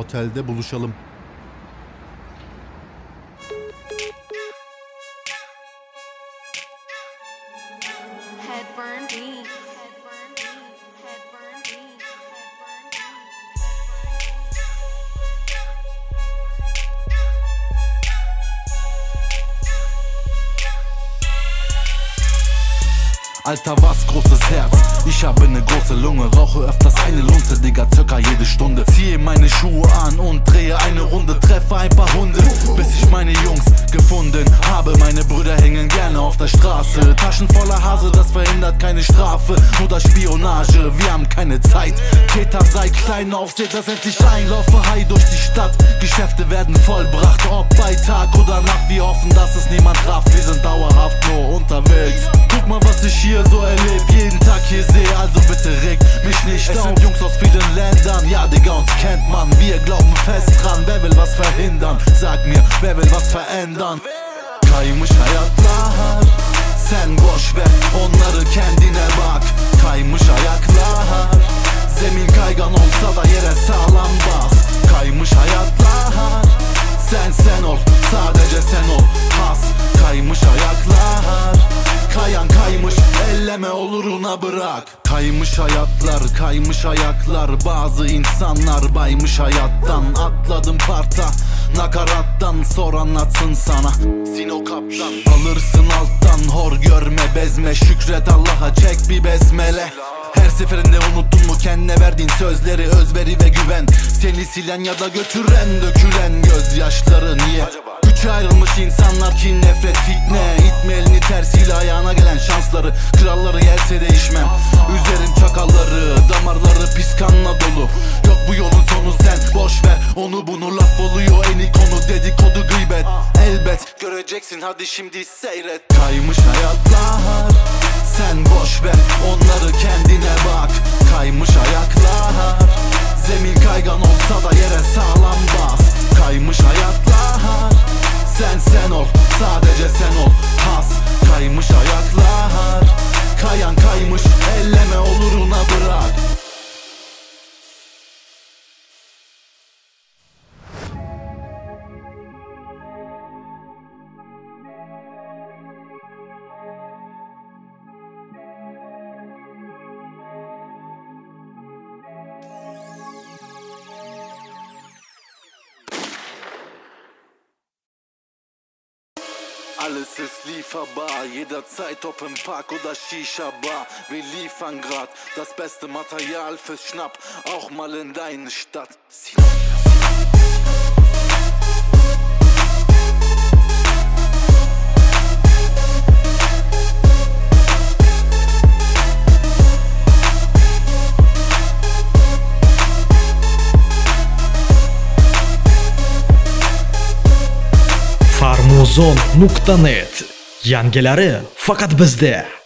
otelde buluşalım. Headburn Beats. Alter, was großes Herz. Ich habe ne große Lunge, rauche öfters eine Lunte, Digga, circa jede Stunde. Ziehe meine Schuhe an und drehe eine Runde, treffe ein paar Hunde, bis ich meine Jungs gefunden habe. Meine Brüder hängen gerne auf der Straße, Taschen voller Hase, das verhindert keine Strafe oder Spionage. Wir haben keine Zeit, Täter seit klein auf, seht das endlich ein. Laufe high durch die Stadt, Geschäfte werden vollbracht, ob bei Tag oder Nacht. Wir hoffen, dass es niemand rafft, wir sind dauerhaft nur unterwegs. Guck mal, was ich hier so erleb, jeden Tag hier sehe, also bitte regt mich nicht auf. Es sind Jungs aus vielen Ländern, ja Digga, uns kennt man. Wir glauben fest dran, wer will was verhindern? Sag mir, wer will was verändern? Kaymış hayatlar, sen boş ver, onları kendine bak. Kaymış ayaklar, zemin kaygan olsa da yere sağlam bas. Kaymış hayatlar, sen ol, sadece sen ol, has. Kaymış ayaklar, kayan kaymış, elleme oluruna bırak. Kaymış hayatlar, kaymış ayaklar. Bazı insanlar baymış hayattan. Atladım parta, nakarattan, sor anlatsın sana. Sino kaptan, alırsın alttan. Hor görme, bezme, şükret Allah'a, çek bir besmele. Her seferinde unuttun mu kendine verdiğin sözleri? Özveri ve güven, seni silen ya da götüren, dökülen gözyaşları niye? Üçe ayrılmış insanlar, kin, nefret, fitne. İtme elini tersiyle ayağına gelen şansları. Kralları gelse değişmem. Üzerim çakalları, damarları pis kanla dolu. Yok bu yolun sonu, sen boş ver onu bunu. Laf oluyor eni konu, dedikodu gıybet. Elbet göreceksin, hadi şimdi seyret. Kaymış hayatlar, sen boş ver onları, kendine bak. Kaymış ayaklar, zemin kaygan olsa da yere sağlam bas. Kaymış hayatlar, sen ol, sadece sen ol, has. Kaymış ayaklar, kayan kaymış, elleme oluruna bırak. Alles ist lieferbar, jederzeit ob im Park oder Shisha-Bar. Wir liefern grad das beste Material fürs Schnapp, auch mal in deine Stadt. Farmuzon.net, yangilari faqat bizda.